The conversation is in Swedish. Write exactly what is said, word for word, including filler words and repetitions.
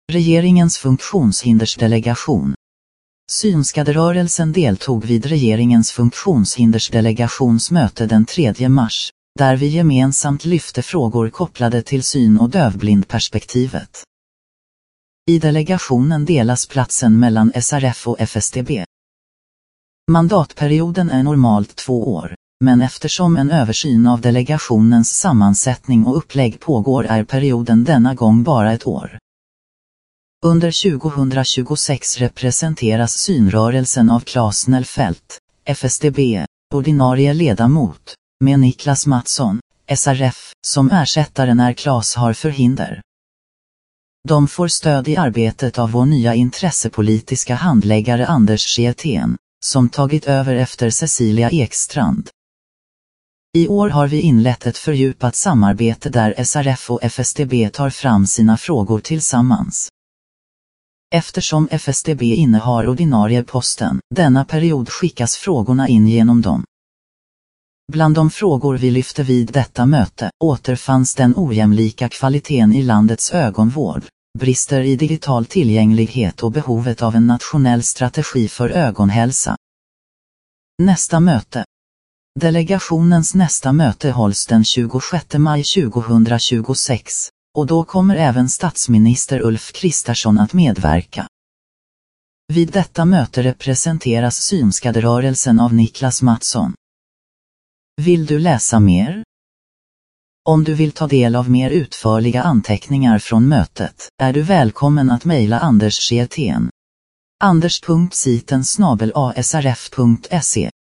Regeringens funktionshindersdelegation. Synskaderörelsen deltog vid regeringens funktionshindersdelegations möte den tredje mars, där vi gemensamt lyfte frågor kopplade till syn- och dövblindperspektivet. I delegationen delas platsen mellan S R F och F S D B. Mandatperioden är normalt två år, men eftersom en översyn av delegationens sammansättning och upplägg pågår är perioden denna gång bara ett år. Under tjugohundratjugosex representeras synrörelsen av Claes Nellfeldt, F S D B, ordinarie ledamot, med Niklas Mattsson, S R F, som ersättare när Claes har förhinder. De får stöd i arbetet av vår nya intressepolitiska handläggare Anders Schietén, som tagit över efter Cecilia Ekstrand. I år har vi inlett ett fördjupat samarbete där S R F och F S D B tar fram sina frågor tillsammans. Eftersom F S D B innehar ordinarie posten, denna period skickas frågorna in genom dem. Bland de frågor vi lyfte vid detta möte återfanns den ojämlika kvaliteten i landets ögonvård, brister i digital tillgänglighet och behovet av en nationell strategi för ögonhälsa. Nästa möte. Delegationens nästa möte hålls den tjugosjätte maj tjugohundratjugosex, och då kommer även statsminister Ulf Kristersson att medverka. Vid detta möte representeras synskaderörelsen av Niklas Mattsson. Vill du läsa mer? Om du vill ta del av mer utförliga anteckningar från mötet, är du välkommen att mejla Anders Schietén. anders punkt siten snabel a s r f punkt se